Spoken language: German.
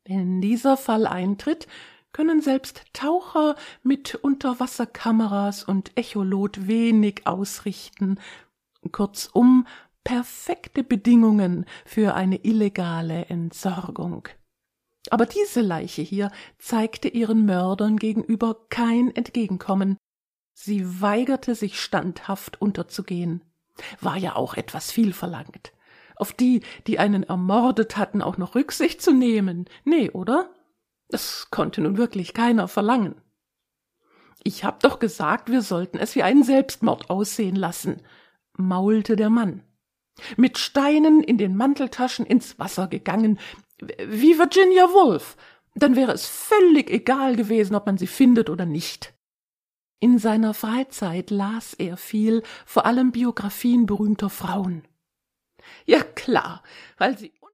Wenn dieser Fall eintritt, können selbst Taucher mit Unterwasserkameras und Echolot wenig ausrichten. Kurzum, perfekte Bedingungen für eine illegale Entsorgung. Aber diese Leiche hier zeigte ihren Mördern gegenüber kein Entgegenkommen. Sie weigerte sich standhaft unterzugehen. War ja auch etwas viel verlangt. Auf die, die einen ermordet hatten, auch noch Rücksicht zu nehmen. Nee, oder? Das konnte nun wirklich keiner verlangen. »Ich hab doch gesagt, wir sollten es wie einen Selbstmord aussehen lassen«, maulte der Mann. »Mit Steinen in den Manteltaschen ins Wasser gegangen, wie Virginia Woolf. Dann wäre es völlig egal gewesen, ob man sie findet oder nicht.« In seiner Freizeit las er viel, vor allem Biografien berühmter Frauen. »Ja klar, weil sie